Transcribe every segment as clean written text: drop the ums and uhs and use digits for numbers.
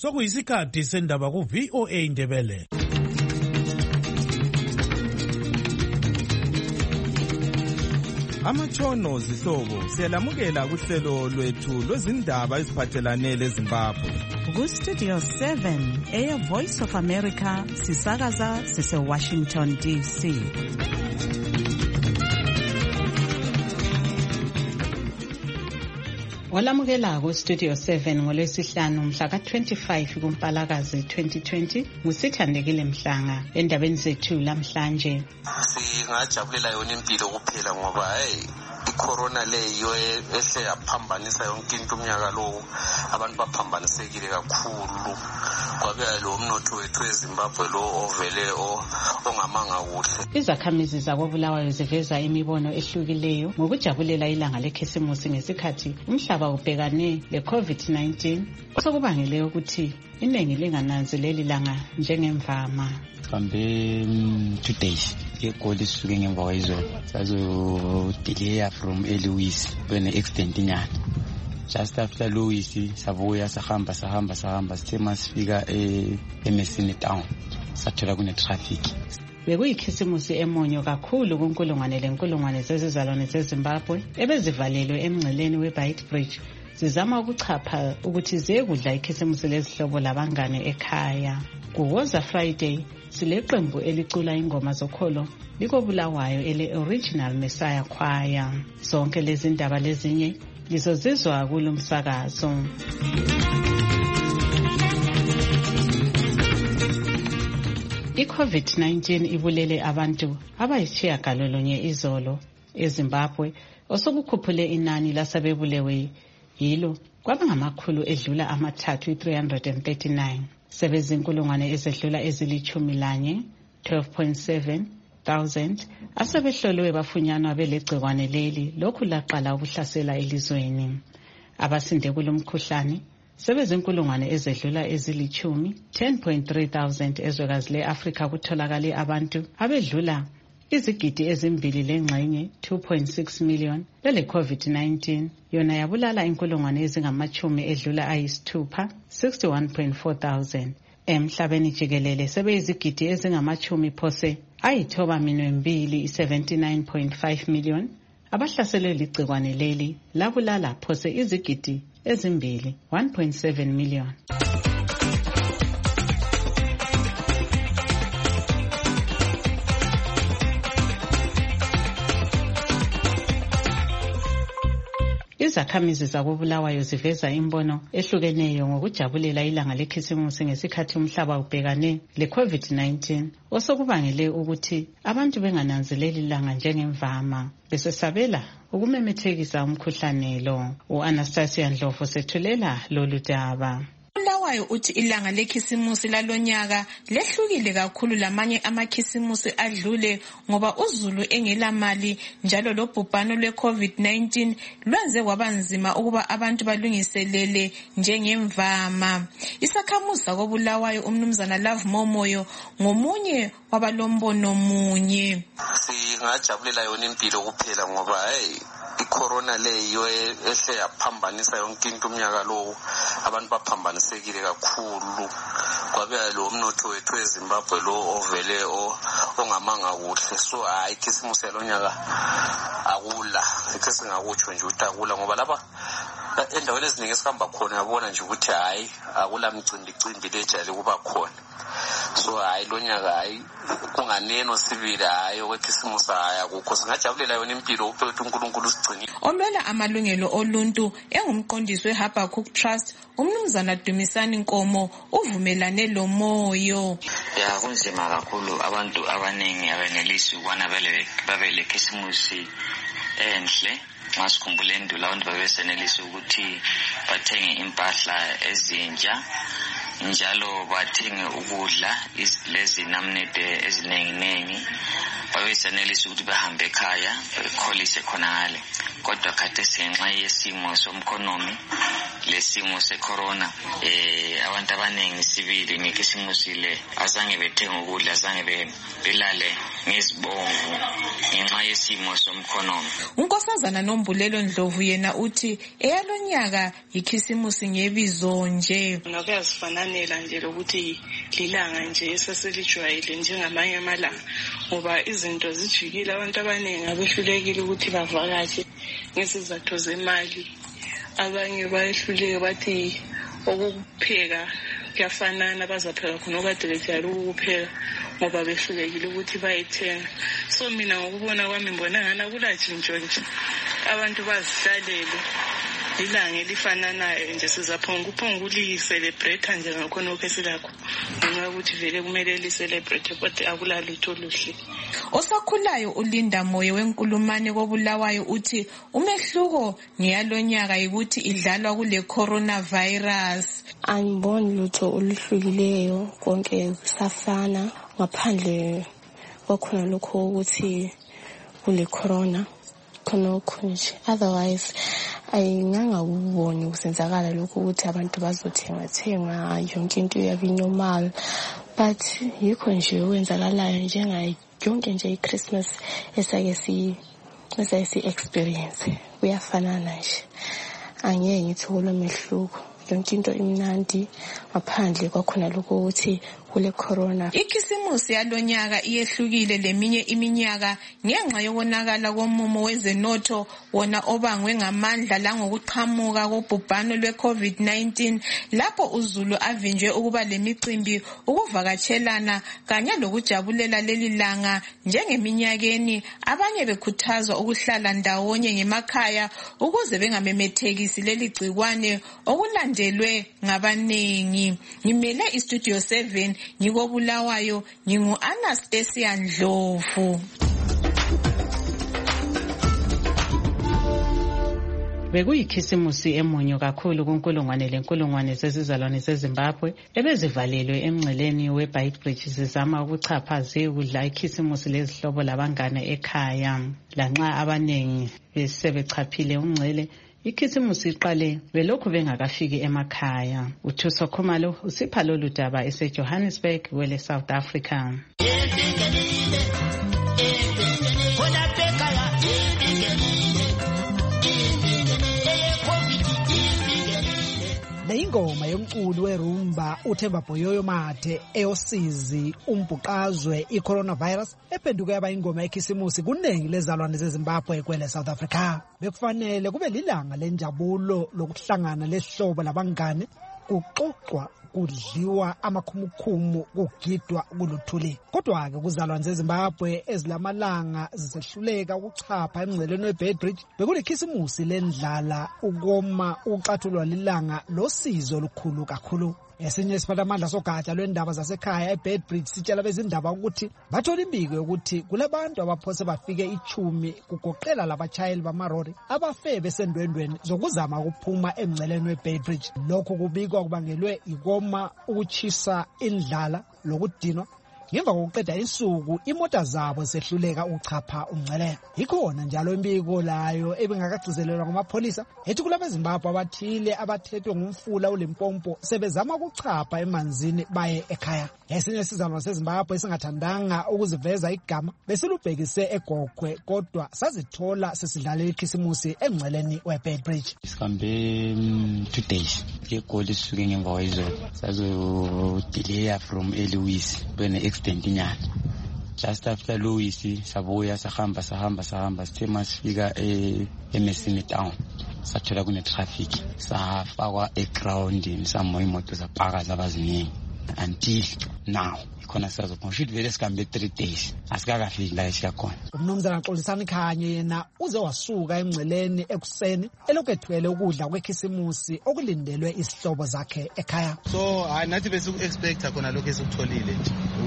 Sokuyisikhathi sendaba ku VOA Indebele. Amatshono zihlobo siyalamukela kuhlelo lwethu lwezindaba eziphathelane leZimbabwe. Ku-Studio 7 Air Voice of America sisakaza sise-Washington DC. Olamukela ku-Studio 7 ngolwesihlanu mhla ka-25 kuMpalakazi 2020 ngusithandekile Mhlanga endabeni zethu lamhlanje. Singajabulela yona impilo kuphela ngoba icorona leyo ehle yaphambanisa yonke into umnyaka lo, abantu baphambanisekile kakhulu. Kwabe lo mnotho wethu eZimbabwe lo ovele ongamanga kuhle. Izakhamizi zakoBulawayo ziveza imibono ehlukileyo ngokujabulela ilanga lekhisimusi ngesikhathi umhlaba ubhekane le-COVID-19 osokubangele ukuthi iningi lingananzeleli langa njengemvama. Kambe 2 days egoli suke ngemva kwayizolo sazodelaya from eLouis when extend inyana. Just after Louis sabuya sahamba sithe masifika eMesini town sathola kune traffic. Bekuyikhisimusi emonyo kakhulu kunkulungwane lenkulungwane zezizalwane zeZimbabwe ebezivalelwe emngceleni weBeitbridge zizama ukuchapha ukuthi ziyekudla ikhisimusi lezihlobo labangane ekhaya. Kuwoza Friday sileqembu elicula ingoma zokholo likoBulawayo ele-Original Messiah Choir. Zonke lezi ndaba lezinye lizozizwa kulomsakazo. I-COVID-19 ibulele abantu abayishiyagalolunye izolo eZimbabwe osokukhuphule inani lasebebulewe yilo kwaba ngamakhulu edlula 339. Sebezinkulungwane ezedlula ezili-11 12.7 thousand asebehlolwe bafunyanwa belegcikwane leli lokhu laqala ukuhlasela elizweni. Abasinde kulomkhuhlane sebezinkulungwane ezedlula ezili-10 10.3 thousand ezwekazi le-Afrika kutholakale abantu abedlula izigidi ezimbili lengxenye 2.6 million lele COVID-19 yona yabulala inkulungwane ezingamachumi edlula ayisithupha 61.4 thousand. Emhlabeni jikelele sebeyizigidi ezingamachumi phose ayithoba minwembili 79.5 million abahlaselwe ligcikwane leli labulala phose izigidi ezimbili 1.7 million. Izakhamizi zakoBulawayo ziveza imbono ehlukeneyo ngokujabulela ilanga lekhisimusi ngesikhathi umhlaba ubhekane le-COVID-19 osokubangele ukuthi abantu bengananzeleli ilanga njengemvama besesabela ukumemethekisa umkhuhlane lo. U-Anastasia Ndlovu sethulela lolu daba. UBulawayo uthi ilanga lekhisimusi lalonyaka lehlukile kakhulu lamanye amakhisimusi adlule ngoba uZulu engela mali njalo lobhubhano lwe-COVID-19 lwenze kwabanzima ukuba abantu balungiselele njengemvama. Isakhamuzi sakoBulawayo umnumzana Love Momoyo ngomunye wabalombono munye. Singajabulela yona impilo kuphela ngoba icorona leyo ehle yaphambanisa yonke into umnyaka lo, abantu baphambanisekile kakhulu. Kwabe lo mnotho wethu eZimbabwe lo ovele ongamanga kuhle. So ikhisimusi yalonyaka akula ekhe singakutsho nje ukuthi akula ngoba lapha endaweni eziningi esihamba khona yabona nje ukuthi akula mcimbi lejali kuba khona. So lonyaka kunganeno sibili okwekisimusi akukho. Singajabulela yona impilo uphethe uNkulunkulu usigcinile. Omela amalungelo oluntu engumqondisi weHabakkuk Trust umnumzana Dumisani Nkomo uvumelane lo moyo. Kunzima kakhulu, abantu abaningi abenelisi ukubana babele khisimusi enhle. Masikhumbule endulo abantu babesenelisa ukuthi bathenge impahla ezintsha njalo bathenge ukudla lezi namunede ezinenginengi, babesenelisa ukuthi bahambe ekhaya bekholise khonale. Kodwa khathesi ngenxa yesimo somkhonomi lesimo secorona abantu abaningi sibili ngekisimusi le azange bethenga ukudla, azange belale ngezibongo ngenxa yesimo somkhonomi. uNkosazana Nombulelo Ndlovu yena uthi eyalonyaka yikhisimusi ngebizo nje. Ngakuyazifananela nje lokuthi lilanga nje esaselijwayele njengamanye amalanga ngoba izinto zijikile, abantu abaningi abehlulekile ukuthi bavakatshe ngesizathu zemali, abanye bayehluleke bathi okupheka kuyafanana, bazapheka khona okade bejayele ukupheka ngoba behlulekile ukuthi bayithenga. So mina ngokubona kwami ngibona ngana kulatshintsho nje, abantu bazihlalele ilanga elifananayo nje, sizaphonga ulicelebrate nje ngakhona esilakho ngenxa yokuthi vele kumele licelebrate kodwa akulalutho oluhle. Osakhulayo uLinda Moyo wenkulumane koBulawayo uthi umehluko ngeyalonyaka ukuthi idlalwa kule coronavirus. Angiboni lutho oluhlukileyo, konke kusafana ngaphandle kwakhona lokho ukuthi kule corona khonokho nje. Otherwise ayingangakuboni kusenzakala lokho ukuthi abantu bazothenga yonke into yabe normal, but yikho nje okwenzakalayo njengayo yonke nje iChristmas esake si experience kuyafanana nje. Angeke ngithi kulomehluko, yonke into imnandi ngaphandle kwakhona lokho ukuthi kule corona. Ikhisimusi yalonyaka iyehlukile leminye iminyaka ngenxa yokonakala komumo wezenotho wona obangwe ngamandla langokuqhamuka kobhubhano lwe-COVID-19, lapho uZulu avinjwe ukuba lemicimbi ukuvakatshelana kanye lokujabulela leli langa njengeminyakeni, abanye bekhuthazwa ukuhlala ndawonye ngemakhaya ukuze bengamemethekisi leli gcikwane okulandelwe ngabanengi. Ngimele iStudio 7 ngikoBulawayo, ngingu-Anastasia Ndlovu. Bekuyikhisimusi emunyo kakhulu kunkulungwane lenkulungwane zezizalwane zeZimbabwe ebezivalelwe emngceleni weBeitbridge zizama ukuchapha ziyekudla ikhisimusi lezihlobo labangane ekhaya. Lanxa abanengi besebechaphile umngcele, ikhisimusi iqale belokhu bengakafiki emakhaya. uThuso Khumalo usipha lolu daba eseJohannesburg wele South Africa. Ingoma yomculi werumba uThemba Boyoyo Mathe eyosizi umbhuqazwe iCoronavirus ephenduke yaba ingoma yekhisimusi kunengi lezalwane zeZimbabwe kwele South Africa. Bekufanele kube lilanga lenjabulo lokuhlangana lehlobo labangane, kuxoxwa, kudliwa amakhumukhumu, kugidwa kuluthuli. Kodwa-ke kuzalwane zeZimbabwe ezilamalanga zisehluleka ukuchapha emngceleni weBeitbridge, bekulikhisimusi lendlala, ukoma, ukuxathulwa lilanga losizo olukhulu kakhulu. Esinye isiphathamandla sogatsha lwendaba zasekhaya eBeitbridge sitshela bezindaba ukuthi bathola imbiko yokuthi kulabantu abaphose bafike 10 kugoqela labatshayeli bamarori abafe besendwendweni zokuzama ukuphuma emngceleni weBeitbridge. Lokho kubikwa kubangelwe ikoma, ukuchisa, indlala lokudinwa ngemva kokuqeda insuku imota zabo sehluleka ukuchapha umngcele. Ikhona njalo imbiko layo ebingakagcizelelwa ngamapolisa ethi kulabeZimbabwe abathile abathethwe ngumfula uLimpopo sebezama ukuchapha emanzini baye ekhaya. Esinye isizalwane seZimbabwe esingathandanga ukuziveza igama besilubhekise eGogwe, kodwa sazithola sesidlalela ikhisimusi emngceleni weBeitbridge. Sihambe 2 days egoli suke ngemva kwayizolo sazodelaya from eLewis bene extend inyana. Just after Louis sabuya sahamba sithe masifika eMesini town sathola kune traffic, safakwa egroundini samoya imoto zapaka zabaziningi until now. Khona sazophonshithi vele sikambe 3 days asikakafiki la esiyakhona. Umnumzana Xolisani Khanye yena uze wasuka emngceleni ekuseni elokhu ethwele ukudla kwekhisimusi okulindelwe isihlobo zakhe ekhaya. So nathi bese expect khona lokho esikutholile nje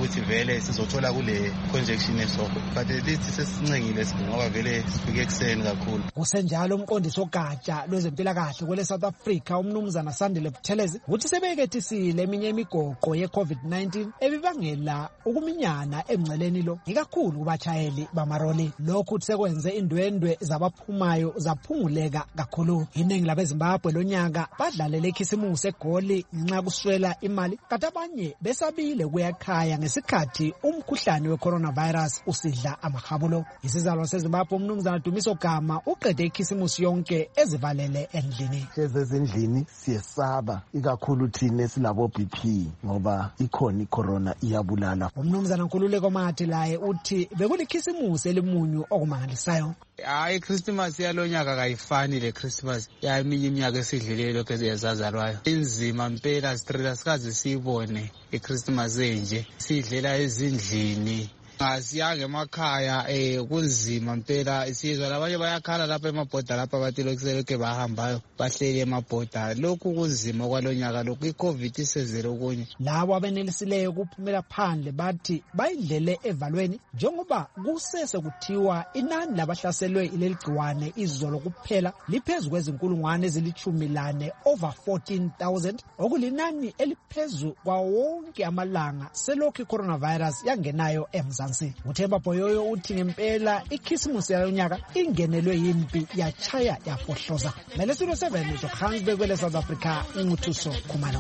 ukuthi vele sizothola kule conjection esoko, but lithi sesincengile ngoba vele sifike ekseni kakhulu. Kusenjalo umqondisi ogatsha lwezempilakahle kwele South Africa umnumzana Sandile Buthelezi uthi sebeketisile eminye imigoqo ye-COVID-19 ebibangela ukuminyana emngceleni lo ikakhulu kubachayeli bamaroli. Lokhu sekwenze indwendwe zabaphumayo zaphunguleka kakhulu. Iningi labeZimbabwe lonyaka badlalele ikhisimusi eGoli ngenxa kuswela imali, kanti abanye besabile kuya ekhaya ngesikhathi umkhuhlane we-coronavirus usidla amahabulo. Isizalwa seZimbabwe umnumzana Dumiso Gama uqede ikhisimusi yonke ezivalele endlini. Ezindlini siyesaba ikakhulu thina silabo BP ngoba ikhona icorona iyabulala. Umnumzana Nkululeko Mathi laye uthi bekulikhisimusi elimunyu okumangalisayo. Hayi, Christmas yalonyaka kayifani le Christmas yaminye iminyaka esidlulile lokho eziyazazalwayo. Inzima mpela strela sikaze siyibone iChristmas enje sidlela ezindlini. Asiyange emakhaya kunzima mpela isizwe labanye bayakhala lapha emabhoda lapha bathi lokuseleke bahambayo bahleli emabhoda. Lokhu kunzima kwalonyaka lokhu iCovid isezele okunye. Labo abenelisileyo ukuphumela phandle bathi bayidlele evalweni njengoba kusese kuthiwa inani labahlaselwe ileli gciwane izolo kuphela liphezulu kwezinkulungwane ezili-14 over 14,000 okulinani eliphezulu kwa wonke amalanga selokhu i-coronavirus yangenayo emzansi. Uthemba Boyoyo uthi ngempela ikhisimusi yalonyaka ingenelwe yimpi yachaya yafohloza. Melesilo 7 uJohannesburg kwele South Africa uMuthuso Khumalo.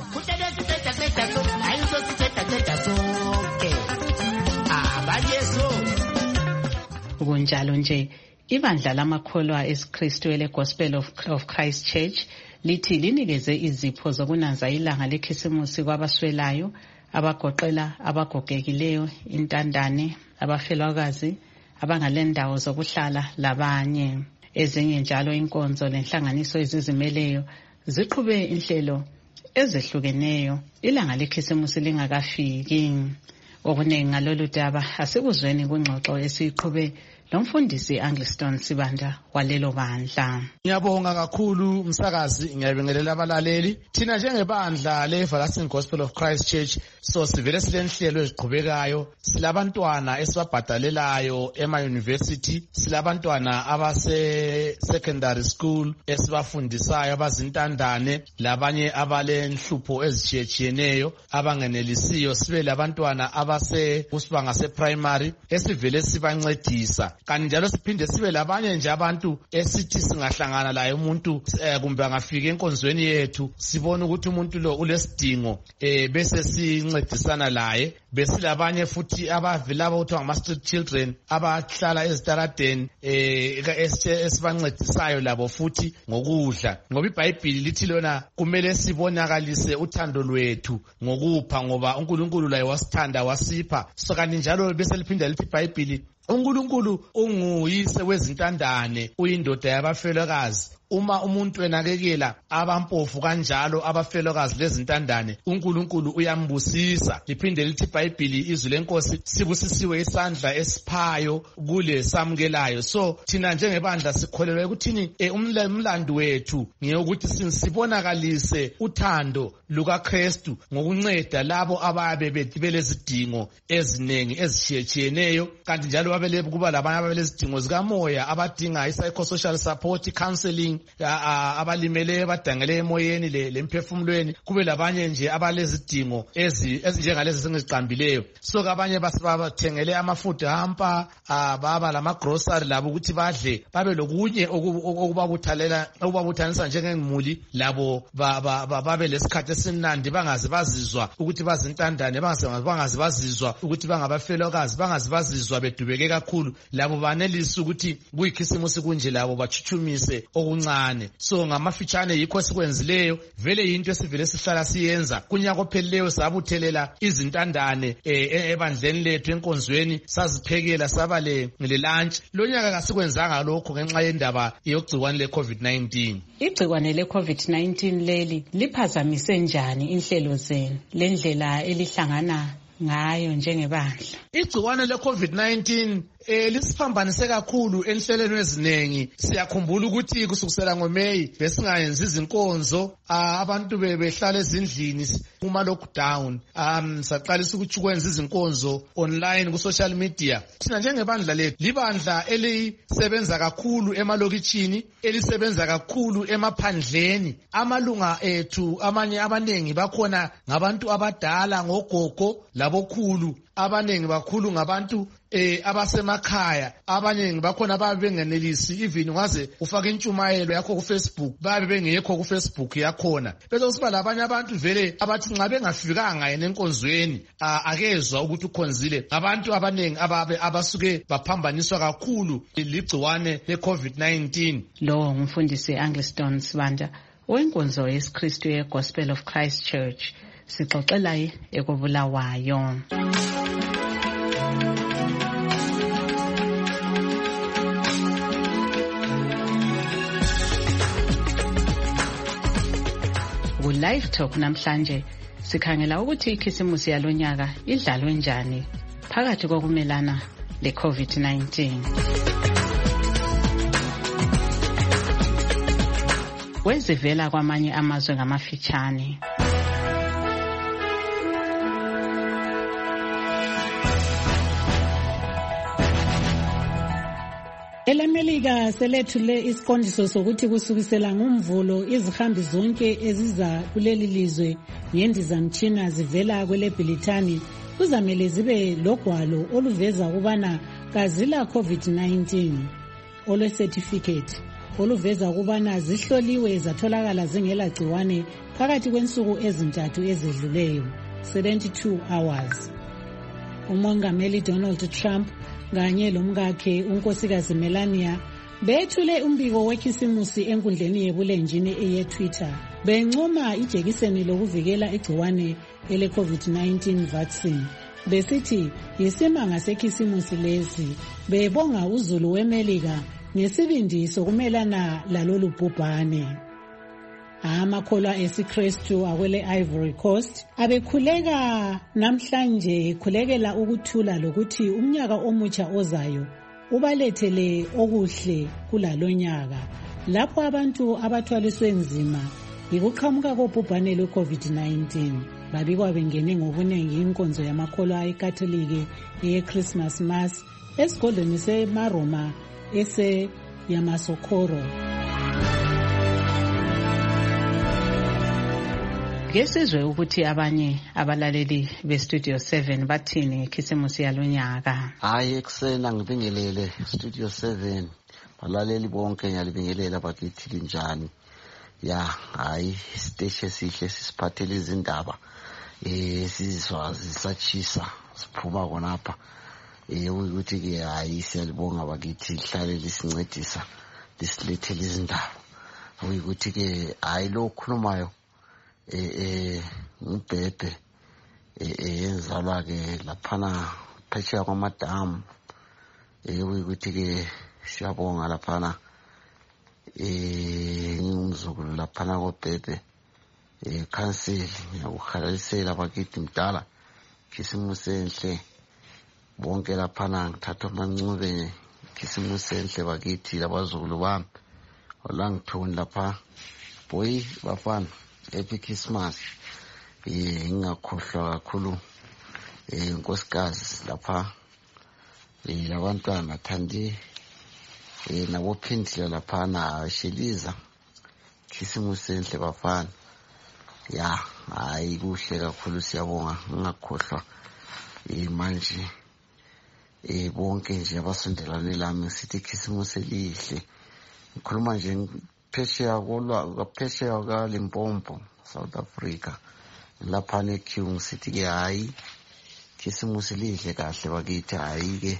Kunjalo nje ibandla lamakholwa eSikristu ele Gospel of Christ Church lithi linikeze izipho zokunanza ilanga lekhisimusi kwabaswelayo abagoqela abagogekileyo, intandane, abafelwakazi, abangalendawo zokuhlala labanye. Ezinye njalo inkonzo lenhlanganiso ezizimeleyo ziqhube inhlelo ezehlukeneyo ilanga lekhisimusi lingakafiki. Okunengi ngalolu daba asikuzweni kungxoxo esiqhube lomfundisi Angliston Sibanda walelo bandla. Ngiyabonga kakhulu umsakazi, ngiyabingelela abalaleli. Thina njengebandla leEverlasting Gospel of Christ Church so sivele silenhlelo eziqhubekayo. Silabantwana esibabhadalelayo ema-university, silabantwana abase secondary school esibafundisayo abazintandane, labanye abalenhlupho ezitshiyeneyo abangenelisiyo, sibe labantwana abase kusibanga se-primary esivele sibancedisa. Kanti njalo siphinde sibe labanye nje abantu esithi singahlangana laye umuntu kumbe angafika enkonzweni yethu sibone ukuthi umuntu lo ulesidingo bese sincedisana laye. Besilabanye futhi abavela ukuthi ngama-street children abahlala ezitaradeni esibancedisayo labo futhi ngokudla, ngoba iBhayibhili lithi lona kumele sibonakalise uthando lwethu ngokupha, ngoba uNkulunkulu laye wasithanda wasipha. So kanti njalo bese liphinda lithi iBhayibhili uNkulunkulu unguyise wezintandane, uyindoda yabafelokazi. Uma umuntu enakekela abampofu kanjalo abafelokazi lezintandane, uNkulunkulu uyambusisa. Liphinde lithi iBhayibhili izwi lenkosi sibusisiwe isandla esiphayo kule samukelayo. So thina njengebandla sikholelwa ukuthini umlando wethu ngeyokuthi sibonakalise uthando lukaKristu ngokunceda labo ababe belezidingo ezinengi ezishiyetshiyeneyo, kanti njalo babele kuba labanye abelezidingo zikamoya abadinga i-psychosocial support, counseling, abalimele abadangele emoyeni lemphefumulweni, kube labanye nje abalezidingo ezinjengalezi sengiziqambileyo. So abanye bathengele amafutha hampa, baba lama-grocery labo ukuthi badle, babe lokunye okubabuthanisa njengemuli, labo babe lesikhathi esimnandi, bangaze bazizwa ukuthi bazintandane, bangaze bazizwa ukuthi bangabafelokazi, bangaze bazizwa bedubeke kakhulu. Labo banelisa ukuthi kuyikhisimusi kunje labo bachuchumise okuncane. So ngamafitshane yikho sikwenzileyo, vele yinto esivele sihlala siyenza. Kunyaka ophelileyo sabuthelela izintandane ebandleni lethu enkonzweni, saziphekela saba le lunch. Lonyaka kasikwenzanga lokho ngenxa yendaba yogciwane le-COVID-19. Igciwane le-COVID-19 leli liphazamise njani inhlelo zenu, lendlela elihlangana ngayo njengebandla? Igciwane le-COVID-19 lisiphambanise kakhulu enhlelweni eziningi. Siyakhumbula ukuthi kusukisela ngoMeyi besingayenzi izinkonzo, abantu behlala ezindlini kuma lockdown. Saqalisa ukuthi kwenza izinkonzo online ku social media. Thina njengebandla lethu libandla elisebenza kakhulu emalokitshini, elisebenza kakhulu emaphandleni. Amalunga ethu amanye abanengi bakhona ngabantu abadala, ngogogo labokhulu. Abanengi bakhulu ngabantu abasemakhaya. Abanengi bakhona babe bengenelisi even ngaze ufake intshumayelo yakho ku Facebook, babe bengekho ku Facebook yakhona. Bese kusiba labanye abantu vele abathi nxa bengafikanga yena enkonzweni akezwa ukuthi ukhonzile. Abantu abanengi abasuke baphambaniswa kakhulu ligciwane le COVID-19. Lo ngumfundisi Angliston Sibanda wenkonzo yesikristu ye Gospel of Christ Church. Sixoxela ekubulawayo. Live Talk namhlanje sikhangela ukuthi ikhisimusi yalonyaka idlalwe njani phakathi kokumelana le COVID-19. Wezivela kwamanye amazwe ngamafitshane. ELamelika selethule isiqondiso sokuthi kusukisela ngomvulo izihambi zonke eziza kuleli lizwe ngendizamtshina zivela kweleBrithani kuzamele zibe logwalo oluveza ukubana kazila COVID-19, olwecertificate oluveza ukubana zihloliwe zatholakala zingela gciwane phakathi kwensuku ezintathu ezedluleyo, 72 hours. Umongameli Donald Trump kanye lomkakhe unkosikazi Melania bethule umbiko wekhisimusi enkundleni yebulenjini eyeTwitter. Bencoma ijekiseni lokuvikela igciwane ele COVID-19 vaccine. Besithi yisimanga sekhisimusi lezi. Bebonga uzulu weMelika ngesibindi sokumelana lalolu bhubhane. Amakholwa esiKristu akwele Ivory Coast abekhuleka namhlanje ekhulekela ukuthula lokuthi umnyaka omutsha ozayo ubalethele okuhle kulalonyaka, lapho abantu abathwaliswe nzima yikuqhamuka kobhubhane lwe-COVID-19 babikwa bengene ngobunengi inkonzo yamakholwa eKatolike ye-Christmas Mass esigodlweni seMaroma Yamasokoro. Ngesizwe ukuthi abanye abalaleli beStudio 7 bathini ikhisimusi yalonyaka. Hayi eksena ngibingelele Studio 7. Balaleli bonke ngiyalibingelela bakithi linjani. Ya, hayi stage esihle sisiphathele izindaba. Sizizwa zisachisa siphuma khonapha. Ukuthi ke hayi siyalibonga bakithi lihlale lisincedisa lisilethele izindaba. Ukuthi ke hayi lo khulumayo ngibhebhe yenzalwa ke laphana phetsheya kwamadamu. Ukuthi ke siyabonga laphana ngumzukulu laphana kobhebhe council ngiyakukhalalisela bakithi mdala khisimusi enhle bonke laphana ngithatha amancube khisimusi enhle bakithi labazukulu bami olangithoni lapha boy bafana happy Christmas. Ngingakhohlwa kakhulu inkosikazi lapha labantwana Thandi nabophindile lapha na Sheliza khisimusi enhle bafana. Ya, hayi kuhle kakhulu siyabonga ngingakhohlwa manje bonke nje abasondelane lami sithi khisimusi elihle. Ngikhuluma nje phesheya ka Limpopo South Africa lapha neQing sithi ke hayi khisimusi lihle kahle bakithi. Hayi ke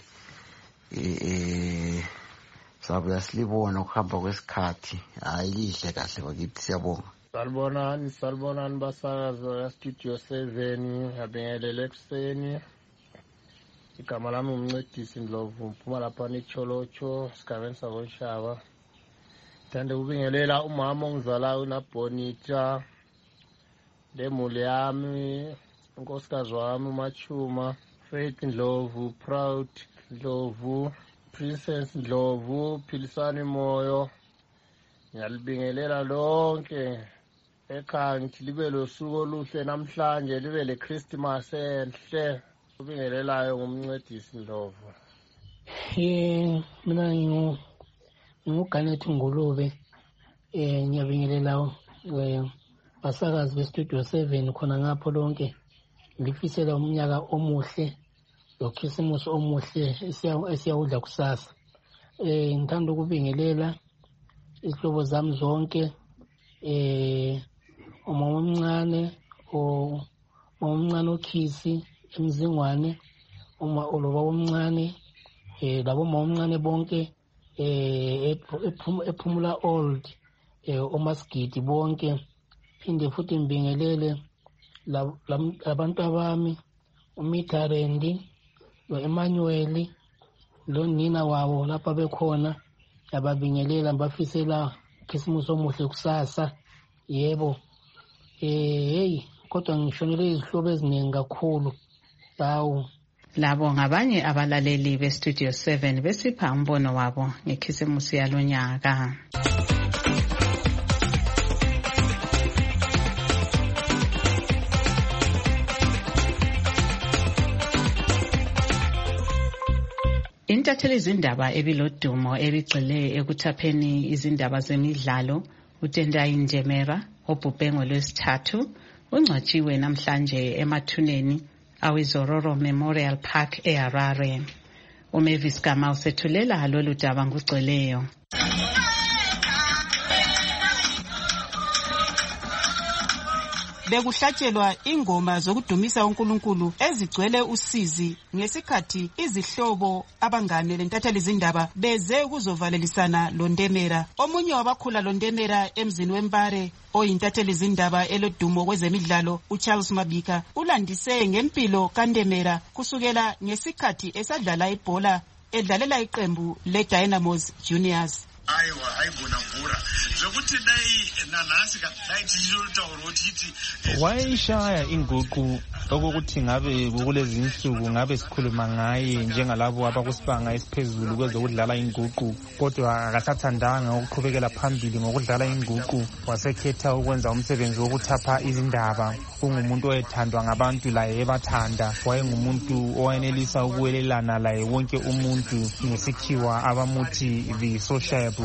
sabuya silibona ukuhamba kwesikhathi. Hayi lihle kahle bakithi siyabonga. Salbonani basakazo ya Studio 7 ngiyabingelela ekuseni. Igama lami umncedisi Ndlovu mphuma lapha neCholocho sigabeni sakonshaba. Thande ukubingelela umama ongizalayo uNabonita lemuli yami unkosikazi wami uMachuma Faith Ndlovu Proud Ndlovu, Princess Ndlovu, Philisani Moyo. Ngiyalibingelela lonke ekhaya ngithi libe losuku oluhle namhlanje, libe le Christmas enhle. Ubingelelayo ngumncedisi Ndlovu. Mina nguGanet Ngulube. Ngiyabingelela basakazi bestudio 7 khona ngapho lonke. Ngifisela umnyaka omuhle lokhisimusi omuhle esiyawudla kusasa. Ngithanda ukubingelela izihlobo zami zonke, umama omncane okhisi emzingwane, ubaba omncane, labo mama omncane bonke ephumula old, omasigidi bonke. Phinde futhi ngibingelele labantu abami, uMitha Rendi, lo-Emmanuel, lo nina wabo lapha bekhona. Ngiyababingelela ngibafisela ukhisimusi omuhle kusasa. Yebo. Kodwa ngishonele izihlobo eziningi kakhulu. Hawu. Labo ngabanye abalaleli bestudio 7 besipha umbono wabo ngekhisimusi yalonyaka. Intatheli izindaba ebilodumo ebigxile ekuthapheni izindaba zemidlalo uTendai Njemera obhubhe ngolwesithathu ungcwatshiwe namhlanje emathuneni aweZororo Memorial Park eHarare. uMavis Gama usethulela lolu daba ngugcweleyo. Bekuhlatshelwa ingoma zokudumisa uNkulunkulu ezigcwele usizi ngesikhathi izihlobo abangane lentatheli izindaba beze ukuzovalelisana loNdemera. Omunye wabakhula loNdemera emzini weMpare oyintatheli izindaba elodumo kwezemidlalo uCharles Mabika ulandise ngempilo kaNdemera kusukela ngesikhathi esadlala ibhola edlalela iqembu leDynamos Juniors. Ayibona mvura zokuthi nanasi dayithilutauro ukuthi wayishaya inguqu okokuthi ngabe kulezi insuku ngabe sikhuluma ngaye njengalabo abakusibanga esiphezulu kwezokudlala inguqu, kodwa akasathandanga ukuqhubekela phambili ngokudlala inguqu. Wasekhetha ukwenza umsebenzi wokuthapha izindaba. Ungumuntu oyethandwa ngabantu laye ebathanda. Wayengumuntu owayenelisa ukuwelelana laye wonke umuntu ngesikhiwa abamuthi the sociable.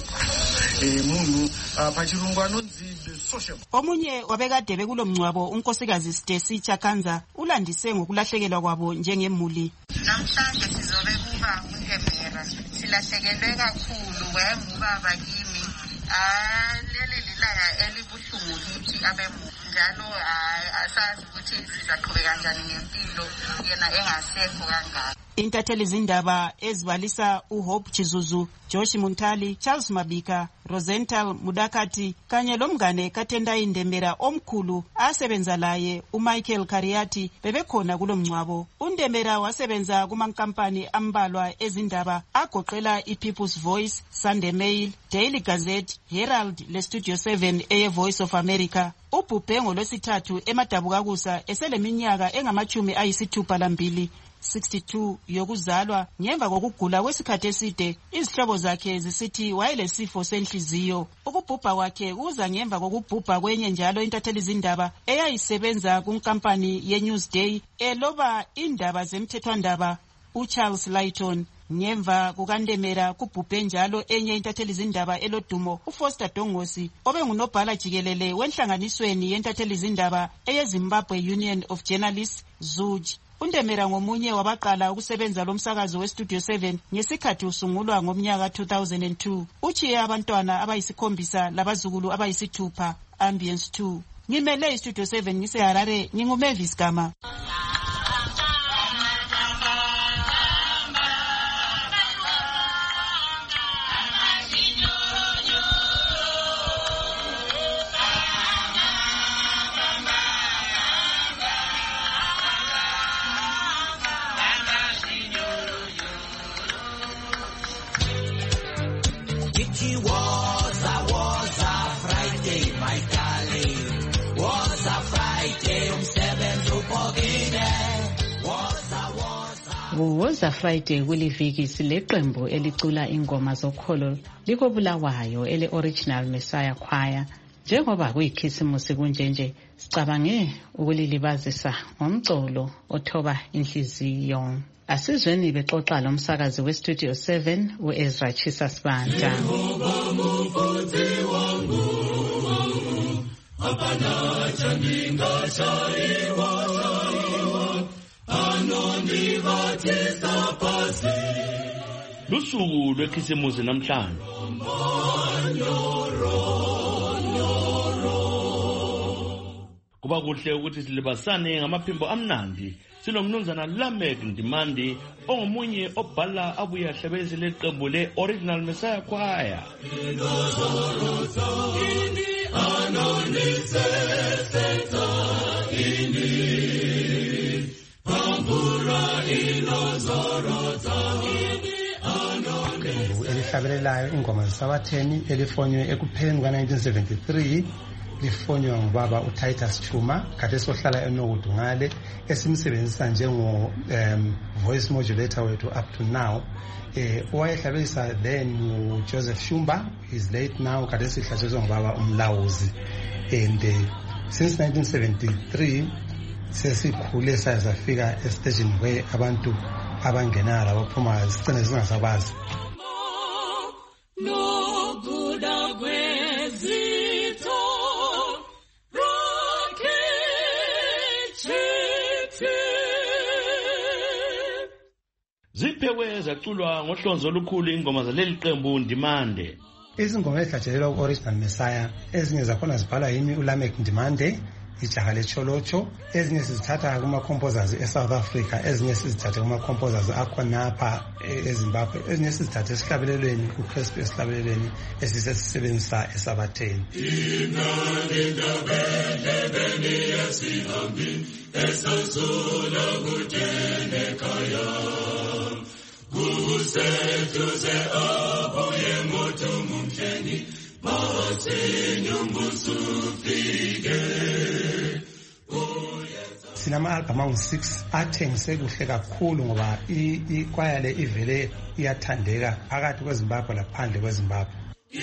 Omunye wabekade bekulo mngcwabo unkosikazi Stacy Chakanza ulandise ngokulahlekelwa kwabo njengemuli. Namhlanje sizobe kuba uNdemera, silahlekelwe kakhulu wayengubaba kimi. Leli lilanga elibuhlungu kithi abemu njalo asazi ukuthi sizaqhubeka kanjani ngempilo yena engasekho kangaka. Intatheli izindaba ezibalisa uHope Chizuzu, Josh Muntali, Charles Mabika, Rosenthal Mudakati kanye lomngane kaTendai Ndemera omkhulu asebenza laye uMichael Kariati bebekhona kulomngcwabo. uNdemera wasebenza kumankampani ambalwa ezindaba agoqela iPeople's Voice, Sunday Mail, Daily Gazette, Herald leStudio 7 eyeVoice of America. Ubhubhe ngolwesithathu emadabukakusa eseleminyaka engama-62 62 yokuzalwa ngemva kokugula kwesikhathi eside. Izihlobo zakhe zisithi wayelesifo senhliziyo. Ukubhubha kwakhe kuza ngemva kokubhubha kwenye njalo intatheli izindaba eyayisebenza kunkampani yeNewsday eloba indaba zemthethwandaba uCharles Layton. Ngemva kukaNdemera kubhubhe njalo enye intatheli izindaba elodumo uFoster Dongosi obengunobhala jikelele wenhlanganisweni yentatheli izindaba eyeZimbabwe Union of Journalists ZUJ. uNdemera ngomunye wabaqala ukusebenza lomsakazo weStudio 7 ngesikhathi usungulwa ngomnyaka 2002. Uchiye abantwana abayisikhombisa labazukulu abayisithupha. Ambience 2. Ngimele iStudio 7 ngiseHarare, nginguMavis Gama. Woza Friday kuliviki sileqembu elicula ingoma zokholo likobulawayo ele Original Messiah Choir. Njengoba kuyikhisimusi kunjenje sicabange ukulilibazisa ngomculo othoba inhliziyo. Asizweni bexoxa lo msakazi weStudio 7 uEzra Chisa Sibanda. Lusuku lwekhisimusi namhlanje. Kuba kuhle ukuthi silibasane ngamaphimbo amnandi. Sinomnumzana Lamek Ndimandi ongomunye obhala abuya hlabelise leqembu le Original Messiah Choir. Elihlabelelayo ingoma zabatheni elifonywe ekupheni ka-1973 lifonywa ngubaba uTitus Chuma kade sohlala eNokudungale esimsebenzisa njengo voice modulator wethu up to now. Owayehlabelisa then uJoseph Shumba is late now kade sihlatshelwe ngubaba uMlawuzi, and since 1973 sesikhule sayafika estage where abantu abangena labo phuma sicine singasabazi. Ziphekwe zaculwa ngohlonzo olukhulu ingoma zaleli qembu Ndimande. Izingoma ezihlatshelelwa ku-Original Messiah ezinye zakhona zibhalwa yimi uLamek Ndimande, ijaha lecholocho. Ezinye sizithatha kuma-composers eSouth Africa, ezinye sizithathe kuma-composers akhonapha eZimbabwe, ezinye sizithathe esihlabelelweni uCrespi esihlabelelweni esisebenzisa esabatheni. Sinama-album angu-6 athengise kuhle kakhulu ngoba ikwaya le ivele iyathandeka phakathi kweZimbabwe laphandle kweZimbabwe.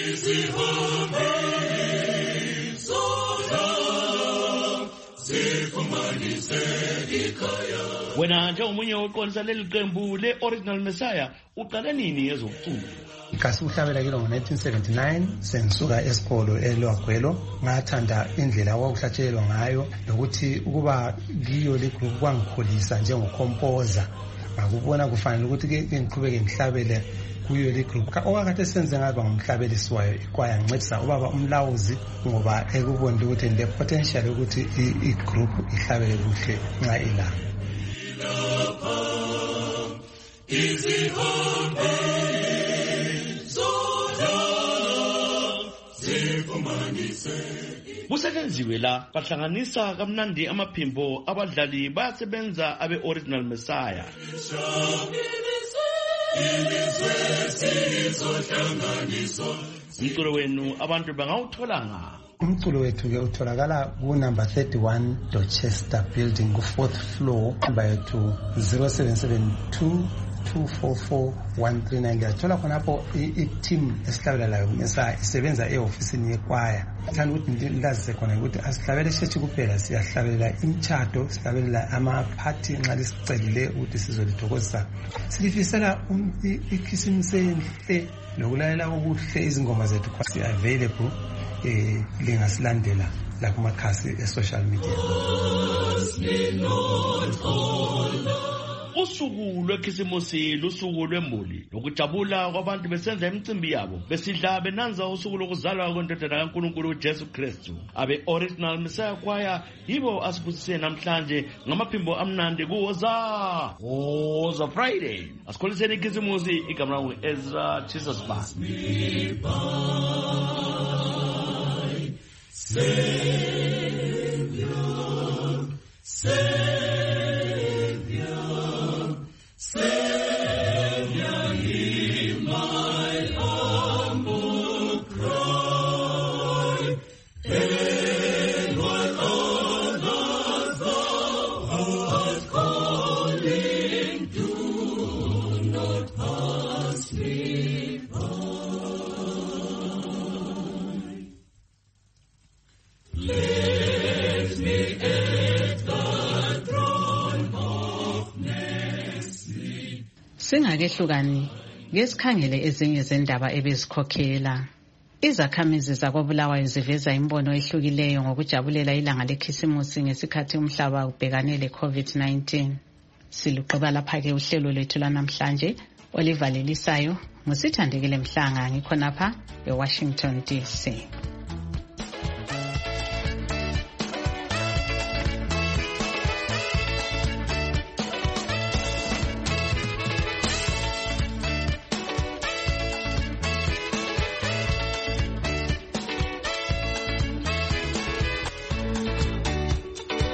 Wena njengomunye oqondisa leli qembu le Original Messiah uqale nini ezokucula? Kasi uhlabela kilo ngo-1979 sengisuka esikolo eLwagwelo. Ngathanda indlela kwakuhlatshelelwa ngayo nokuthi ukuba kiyo le group kwangikholisa njengocomposer. Ngakubona kufanele ukuthi ke ngiqhubeke ngihlabele kuyo le group. Okakade senze ngaba ngumhlabelisi wayo ikwaya ngincedisa ubaba uMlawuzi ngoba ekubonile ukuthi le potential ukuthi i-group ihlabele kuhle nxa ilanga. Kusekenziwe la bahlanganisa kamnandi amaphimbo abadlali bayasebenza abe Original Messiah. Umculo wenu abantu bangawuthola nga. Umculo wethu ke utholakala ku number 31 Dorchester building ku 4th floor, number yethu 0772 244-139. Ngiyathola khonapho i-team esihlabela layo Messiah isebenza e-ofisini yekwaya. Thanda ukuthi lazise khona ukuthi asihlabele church kuphela, siyahlabelela imitshato, sihlabelela ama-party nxa lisicelile ukuthi sizolithokozisa. Silifisela ikhisimusi enhle lokulalela okuhle izingoma zethu si-available lingasilandela la kumakhasi e-social media. Usuku lwekhisimusi lusuku lwembuli lokujabula kwabantu besenza imicimbi yabo besidla benanza usuku lokuzalwa kwendodana kaNkulunkulu uJesu Kristu. Abe Original Messiah Choir yibo asibusise namhlanje ngamaphimbo amnandi kuwoza Friday. Asikholiseni ikhisimusi, igama langu Ezra Chisa Sibanda. Savior, hear my humble cry, and what others thou art calling to Singakehlukani ngesikhangele ezinye zendaba ebezikhokhela. Izakhamizi zakoBulawayo ziveza imbono ehlukileyo ngokujabulela ilanga lekhisimusi ngesikhathi umhlaba ubhekane le-COVID-19. Siluqeba lapha-ke uhlelo lwethu lanamhlanje olivalelisayo ngusithandekile Mhlanga ngikhonapha eWashington DC.